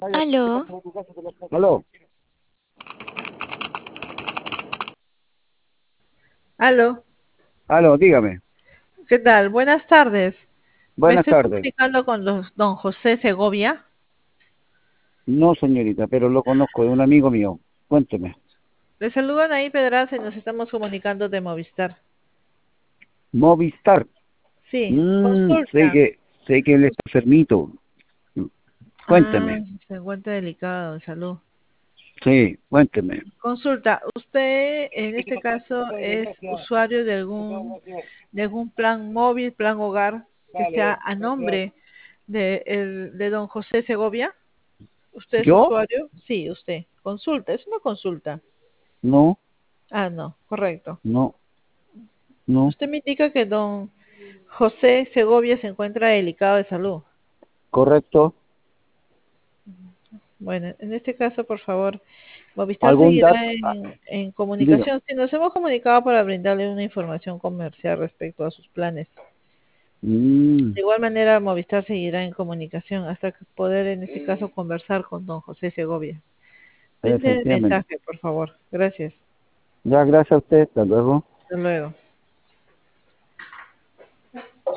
Aló, Aló, Aló, aló, dígame. ¿qué tal? Buenas tardes. Me Buenas estoy tardes. comunicando con don José Segovia. No, señorita, pero lo conozco, es un amigo mío. Cuénteme. Le saludan ahí Pedraza y nos estamos comunicando de Movistar. Movistar. Sí, consulta. Sé que él está enfermito. Ah, Cuénteme. se encuentra delicado de salud. Sí, cuénteme. Consulta, ¿usted en este caso es usuario de algún plan móvil, plan hogar que sea a nombre de don José Segovia? ¿Usted es ¿Yo? usuario? Sí, usted. Consulta, es una consulta. No, Ah, no, correcto. no, no. Usted me indica que don José Segovia se encuentra delicado de salud. ¿Correcto? Bueno, en este caso, por favor, Movistar ¿Algún dato? seguirá en Diga. comunicación. Si nos hemos comunicado para brindarle una información comercial respecto a sus planes. Mm, De igual manera, Movistar seguirá en comunicación hasta que poder, en este caso, conversar con don José Segovia. Brinde el efectivamente. mensaje, por favor. Gracias. Ya, gracias a usted. Hasta luego. Hasta luego.